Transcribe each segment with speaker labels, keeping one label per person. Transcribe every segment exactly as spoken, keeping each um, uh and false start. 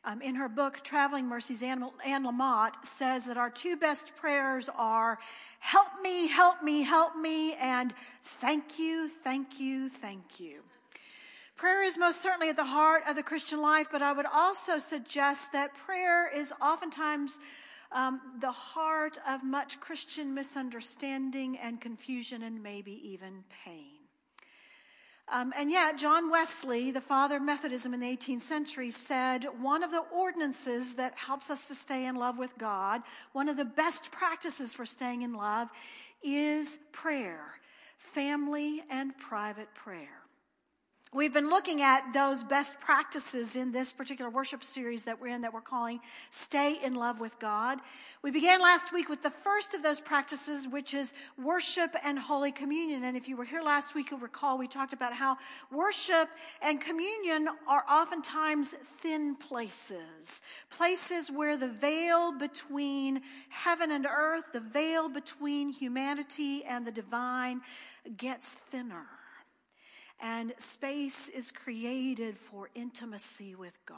Speaker 1: Um, in her book, Traveling Mercies, Anne, Anne Lamott says that our two best prayers are, help me, help me, help me, and thank you, thank you, thank you. Prayer is most certainly at the heart of the Christian life, but I would also suggest that prayer is oftentimes um, the heart of much Christian misunderstanding and confusion and maybe even pain. Um, and yet, John Wesley, the father of Methodism in the eighteenth century, said one of the ordinances that helps us to stay in love with God, one of the best practices for staying in love, is prayer, family and private prayer. We've been looking at those best practices in this particular worship series that we're in that we're calling Stay in Love with God. We began last week with the first of those practices, which is worship and Holy Communion. And if you were here last week, you'll recall we talked about how worship and communion are oftentimes thin places, places where the veil between heaven and earth, the veil between humanity and the divine gets thinner. And space is created for intimacy with God.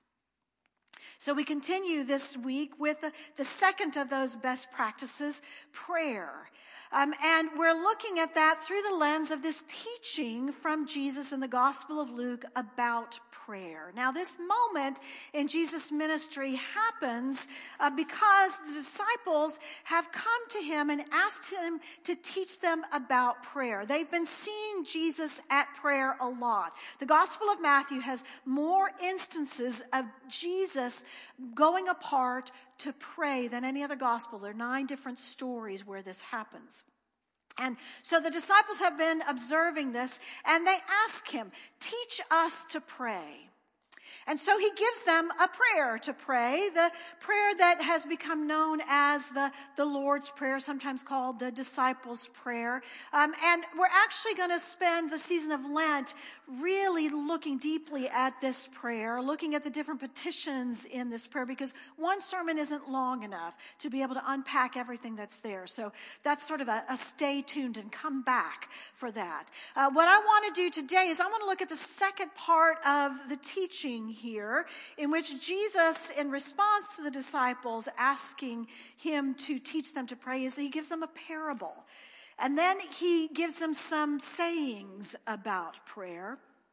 Speaker 1: So we continue this week with the, the second of those best practices, prayer. Um, and we're looking at that through the lens of this teaching from Jesus in the Gospel of Luke about prayer. Now, this moment in Jesus' ministry happens uh, because the disciples have come to him and asked him to teach them about prayer. They've been seeing Jesus at prayer a lot. The Gospel of Matthew has more instances of Jesus going apart to pray than any other gospel. There are nine different stories where this happens. And so the disciples have been observing this, and they ask him, teach us to pray. And so he gives them a prayer to pray, the prayer that has become known as the, the Lord's Prayer, sometimes called the Disciples' Prayer. Um, and we're actually going to spend the season of Lent really looking deeply at this prayer, looking at the different petitions in this prayer, because one sermon isn't long enough to be able to unpack everything that's there. So that's sort of a, a stay tuned and come back for that. Uh, what I want to do today is I want to look at the second part of the teaching here, in which Jesus, in response to the disciples asking him to teach them to pray, is he gives them a parable. And then he gives them some sayings about prayer.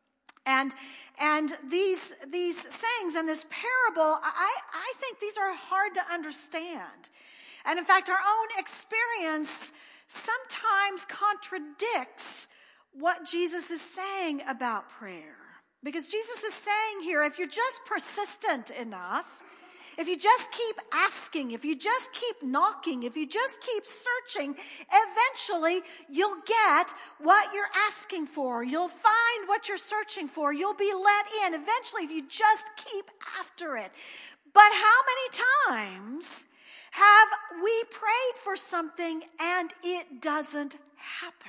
Speaker 1: And and these these sayings and this parable, I, I think these are hard to understand. And in fact, our own experience sometimes contradicts what Jesus is saying about prayer. Because Jesus is saying here, if you're just persistent enough, if you just keep asking, if you just keep knocking, if you just keep searching, eventually you'll get what you're asking for. You'll find what you're searching for. You'll be let in. Eventually, if you just keep after it. But how many times have we prayed for something and it doesn't happen?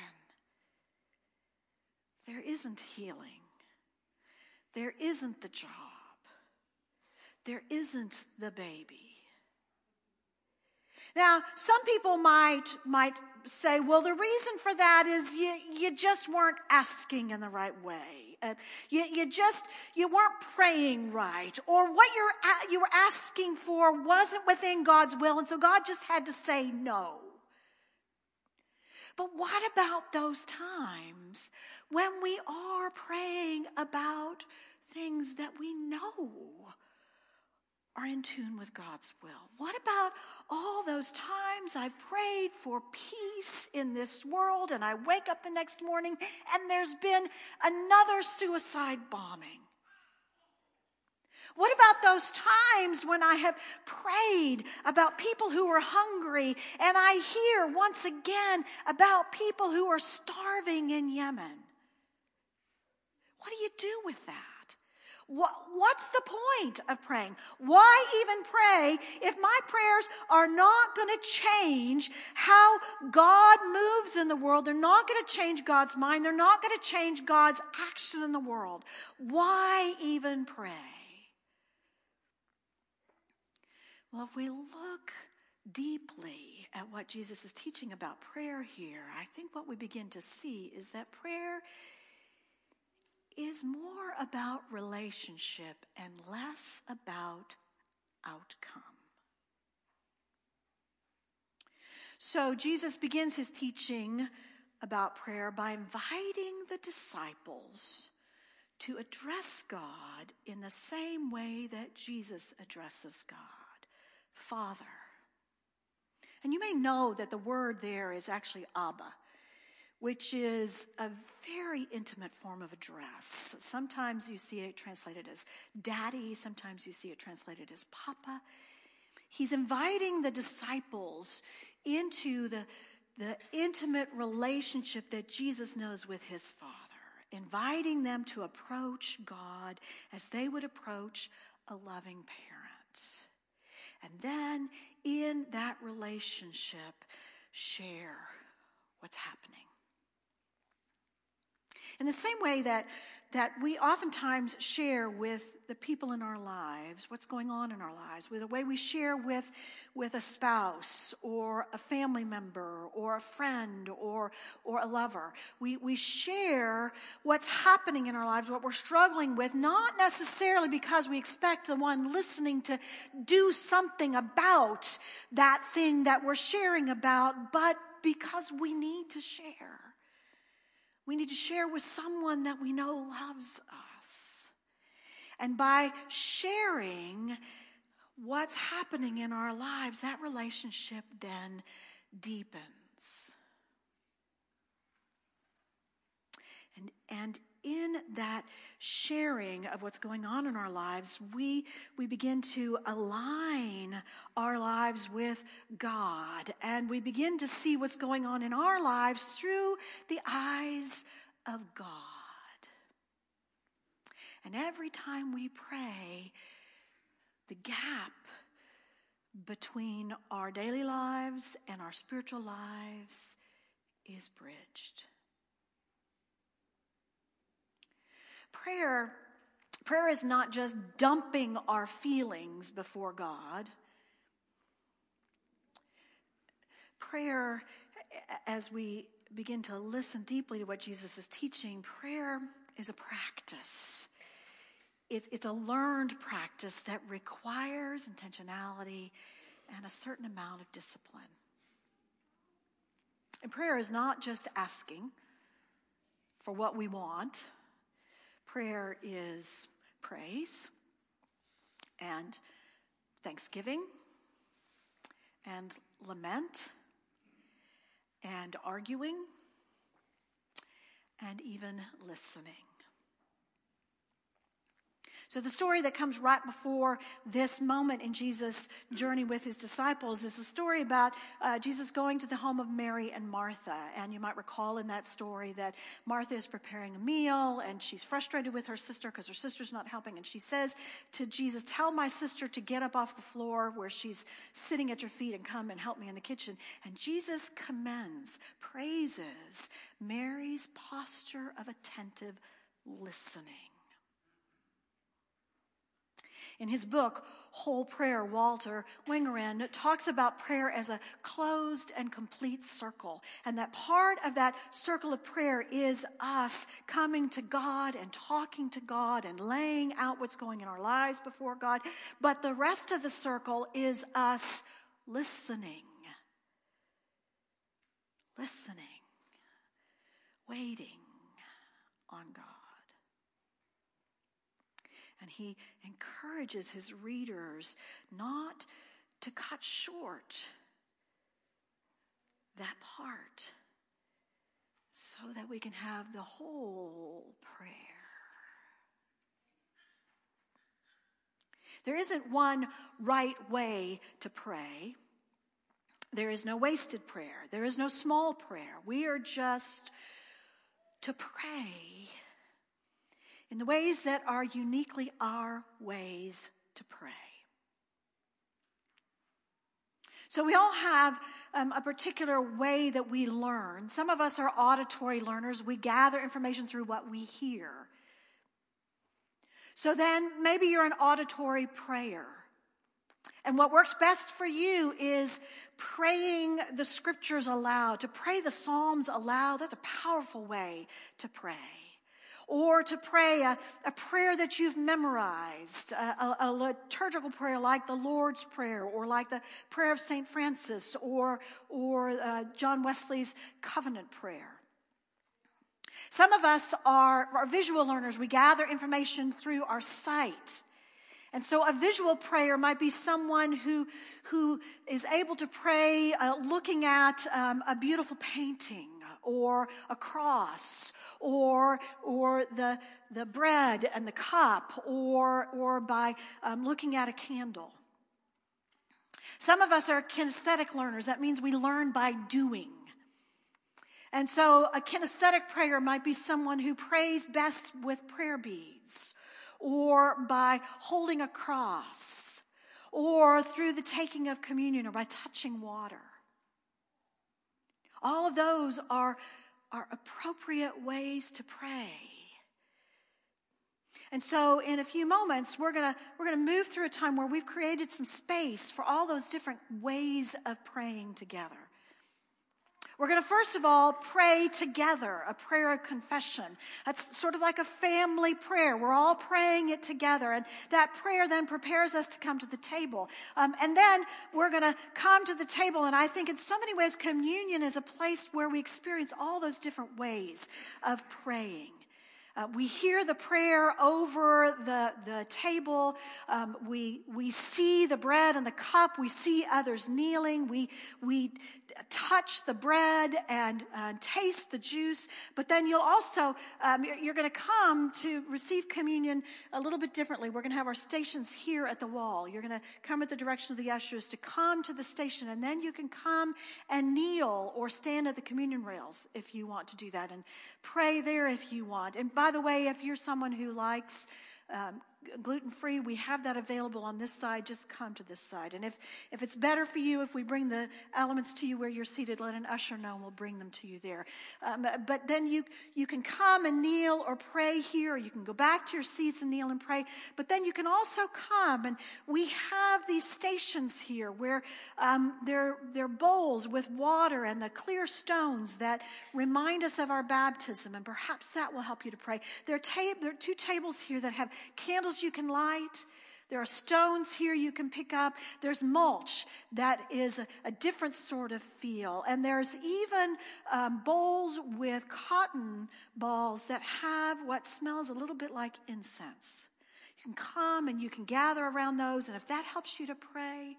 Speaker 1: There isn't healing. There isn't the job. There isn't the baby. Now, some people might might say, well, the reason for that is you, you just weren't asking in the right way. Uh, you, you just, you weren't praying right. Or what you're, you were asking for wasn't within God's will, and so God just had to say no. But what about those times when we are praying about things that we know are in tune with God's will? What about all those times I prayed for peace in this world and I wake up the next morning and there's been another suicide bombing? What about those times when I have prayed about people who are hungry and I hear once again about people who are starving in Yemen? What do you do with that? What, what's the point of praying? Why even pray if my prayers are not going to change how God moves in the world? They're not going to change God's mind. They're not going to change God's action in the world. Why even pray? Well, if we look deeply at what Jesus is teaching about prayer here, I think what we begin to see is that prayer is more about relationship and less about outcome. So Jesus begins his teaching about prayer by inviting the disciples to address God in the same way that Jesus addresses God, Father. And you may know that the word there is actually Abba, which is a very intimate form of address. Sometimes you see it translated as daddy, sometimes you see it translated as papa. He's inviting the disciples into the, the intimate relationship that Jesus knows with his Father, inviting them to approach God as they would approach a loving parent. And then in that relationship, share what's happening. In the same way that, that we oftentimes share with the people in our lives, what's going on in our lives, with the way we share with, with a spouse or a family member or a friend or, or a lover. We, we share what's happening in our lives, what we're struggling with, not necessarily because we expect the one listening to do something about that thing that we're sharing about, but because we need to share. We need to share with someone that we know loves us. And by sharing what's happening in our lives, that relationship then deepens. And, and in that sharing of what's going on in our lives, we, we begin to align our lives with God. And we begin to see what's going on in our lives through the eyes of God. And every time we pray, the gap between our daily lives and our spiritual lives is bridged. Prayer, prayer is not just dumping our feelings before God. Prayer, as we begin to listen deeply to what Jesus is teaching, prayer is a practice. It, it's a learned practice that requires intentionality and a certain amount of discipline. And prayer is not just asking for what we want. Prayer is praise and thanksgiving and lament and arguing and even listening. So the story that comes right before this moment in Jesus' journey with his disciples is a story about uh, Jesus going to the home of Mary and Martha. And you might recall in that story that Martha is preparing a meal and she's frustrated with her sister because her sister's not helping. And she says to Jesus, "Tell my sister to get up off the floor where she's sitting at your feet and come and help me in the kitchen." And Jesus commends, praises Mary's posture of attentive listening. In his book, Whole Prayer, Walter Wangerin talks about prayer as a closed and complete circle. And that part of that circle of prayer is us coming to God and talking to God and laying out what's going in our lives before God. But the rest of the circle is us listening. Listening. Waiting on God. And he encourages his readers not to cut short that part so that we can have the whole prayer. There isn't one right way to pray. There is no wasted prayer. There is no small prayer. We are just to pray in the ways that are uniquely our ways to pray. So we all have um, a particular way that we learn. Some of us are auditory learners. We gather information through what we hear. So then maybe you're an auditory prayer. And what works best for you is praying the scriptures aloud, to pray the Psalms aloud. That's a powerful way to pray. or to pray a, a prayer that you've memorized, a, a, a liturgical prayer like the Lord's Prayer, or like the prayer of Saint Francis, or, or uh, John Wesley's covenant prayer. Some of us are, are visual learners. We gather information through our sight. And so a visual prayer might be someone who, who is able to pray uh, looking at um, a beautiful painting, or a cross, or or the the bread and the cup, or or by um, looking at a candle. Some of us are kinesthetic learners. That means we learn by doing. And so a kinesthetic prayer might be someone who prays best with prayer beads, or by holding a cross, or through the taking of communion, or by touching water. All of those are, are appropriate ways to pray. And so in a few moments, we're going to we're going to move through a time where we've created some space for all those different ways of praying together. We're going to first of all pray together, a prayer of confession. That's sort of like a family prayer. We're all praying it together, and that prayer then prepares us to come to the table. Um, and then we're going to come to the table, and I think in so many ways communion is a place where we experience all those different ways of praying. Uh, we hear the prayer over the, the table. Um, we we see the bread and the cup. We see others kneeling. We we touch the bread and uh, taste the juice. But then you'll also, um, you're, you're going to come to receive communion a little bit differently. We're going to have our stations here at the wall. You're going to come at the direction of the ushers to come to the station. And then you can come and kneel or stand at the communion rails if you want to do that, and pray there if you want. And by By the way, if you're someone who likes um, gluten-free, we have that available on this side. Just come to this side. And if, if it's better for you, if we bring the elements to you where you're seated, let an usher know and we'll bring them to you there. Um, but then you, you can come and kneel or pray here, or you can go back to your seats and kneel and pray. But then you can also come, and we have these stations here where um, they're, they're bowls with water and the clear stones that remind us of our baptism, and perhaps that will help you to pray. There are, ta- there are two tables here that have candles you can light. There are stones here you can pick up. There's mulch that is a, a different sort of feel. And there's even um, bowls with cotton balls that have what smells a little bit like incense. You can come and you can gather around those. And if that helps you to pray,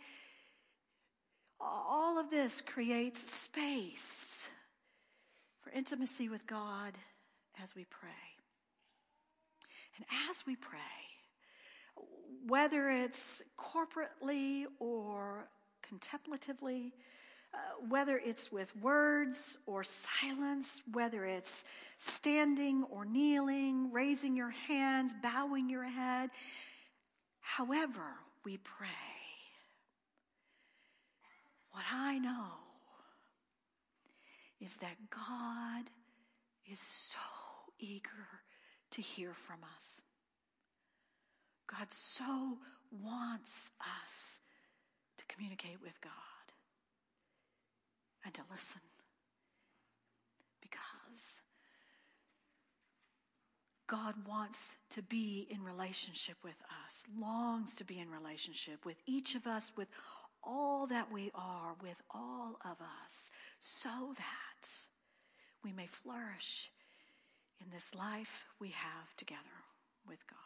Speaker 1: all of this creates space for intimacy with God as we pray. And as we pray, whether it's corporately or contemplatively, uh, whether it's with words or silence, whether it's standing or kneeling, raising your hands, bowing your head, however we pray, what I know is that God is so eager to hear from us. God so wants us to communicate with God and to listen, because God wants to be in relationship with us, longs to be in relationship with each of us, with all that we are, with all of us, so that we may flourish in this life we have together with God.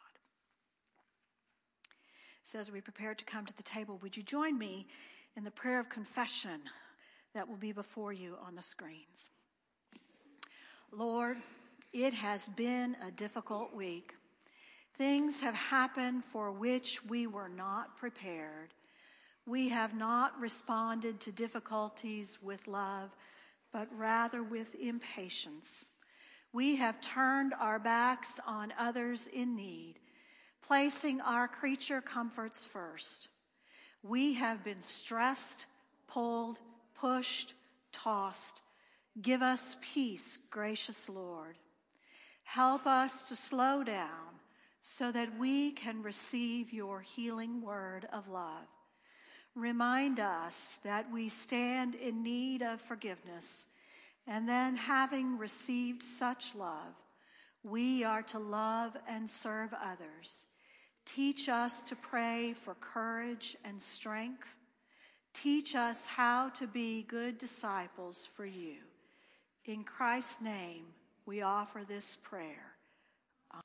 Speaker 1: So as we prepare to come to the table, would you join me in the prayer of confession that will be before you on the screens? Lord, it has been a difficult week. Things have happened for which we were not prepared. We have not responded to difficulties with love, but rather with impatience. We have turned our backs on others in need, placing our creature comforts first. We have been stressed, pulled, pushed, tossed. Give us peace, gracious Lord. Help us to slow down so that we can receive your healing word of love. Remind us that we stand in need of forgiveness, and then, having received such love, We are to love and serve others. Teach us to pray for courage and strength. Teach us how to be good disciples for you. In Christ's name, we offer this prayer.